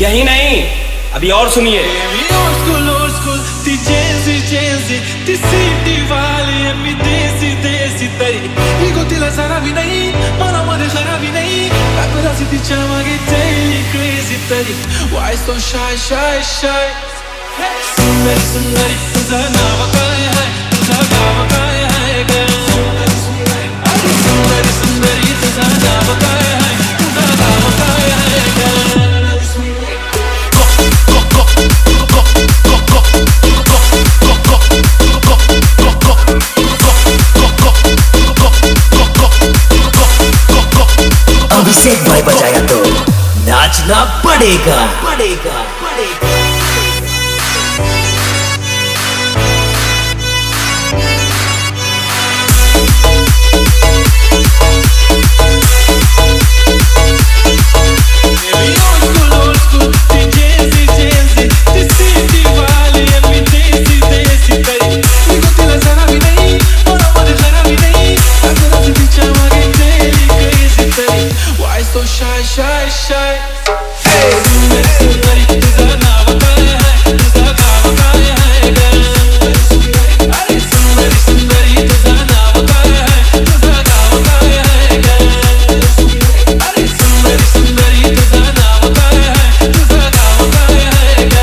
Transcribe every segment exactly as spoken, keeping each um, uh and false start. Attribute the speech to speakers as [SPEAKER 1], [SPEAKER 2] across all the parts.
[SPEAKER 1] यही नहीं, अभी और सुनिए।
[SPEAKER 2] Why so shy, shy, shy? सुंदरी सुंदरी तुझा नाव काय है, तुझा गाव काय है ग? सुंदरी सुंदरी तुझा नाव काय है, तुझा गाव काय है ग?
[SPEAKER 3] अभिषेक भाई बजाया तो नाचना पड़ेगा पड़ेगा पड़ेगा।
[SPEAKER 2] Shy, shy, shy. Hey, सुंदरी सुंदरी तुझा नाव काय है, तुझा गाव काय है ग? अरे सुंदरी सुंदरी तुझा नाव काय है, तुझा गाव काय है ग? अरे सुंदरी सुंदरी तुझा नाव काय है, तुझा गाव काय है ग?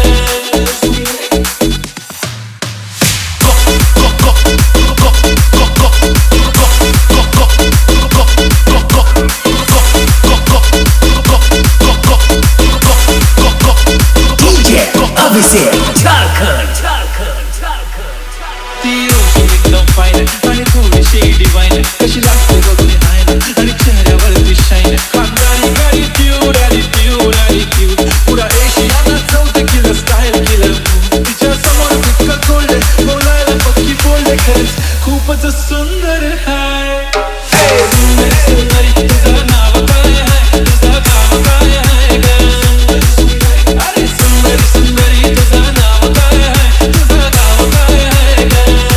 [SPEAKER 3] अभिषेक झारखंड झारखंड झारखंड
[SPEAKER 2] ती रोजी एकदम फाईन आणि थोडीशी डिवाइन कशी लागते बघून आईना आणि चेहऱ्यावरती शाईन खानदानी गाडी क्यूट ॲटिट्यूड ॲटिट्यूड पुरा एशियाना चौथे किलो स्टाईल किलर तिच्या समोर इतकं कोल्ड बोलायला पक्की बोलले खरंच खूपच सुंदर हाय सुंदरी सुंदरी तुझं नाव काय आहे तुझं गाव काय आहे ग अरे सुंदरी सुंदरी तुझं नाव काय आहे तुझं गाव काय आहे ग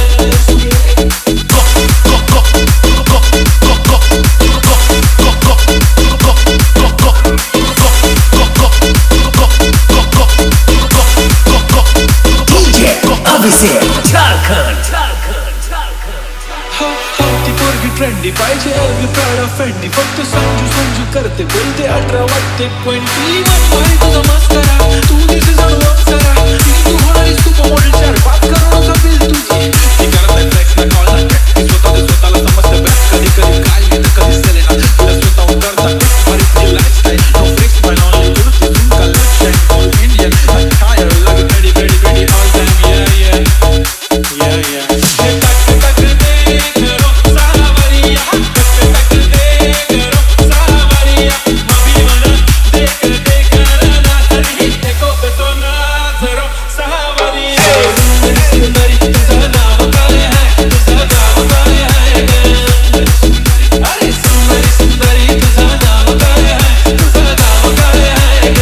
[SPEAKER 3] अभिषेक झारखंड झारखंड झारखंड
[SPEAKER 2] हा हा ती पोरगी ट्रेंडी पाहिजे अगदी प्राडा फेंडी फक्त संजू संजू करते बोलते अठरा वाटते ट्वेंटी वन भारी तुझा मस्करा तू दिसे जाणू अप्सरा ती तू होणारी सुपर मॉडेल चार पाच करोडचा बिल तुझी ती करते फ्लेक्स ना कॉल ना ती स्वतः स्वतःला समजते बेस्ट कधी कधी काय घेणं कधी सेलेना तुला स्वतःहून करता भारी तुझी lifestyle no flex my only kurti jhumka left hand all Indian tyre लग ready ready ready all time या या या या तक तक दे करो सावरिया तक तक दे करो सावरिया मभी मन देख देख ना तरी देखो तो ना जरो सावरिया सुंदरी सुंदरी तुझा नाव काय है तुझा गाव काय है ग अरे सुंदरी सुंदरी तुझा नाव काय है तुझा गाव काय है ग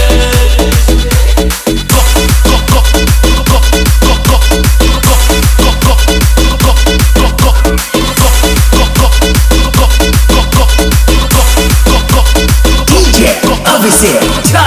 [SPEAKER 3] अभिषेक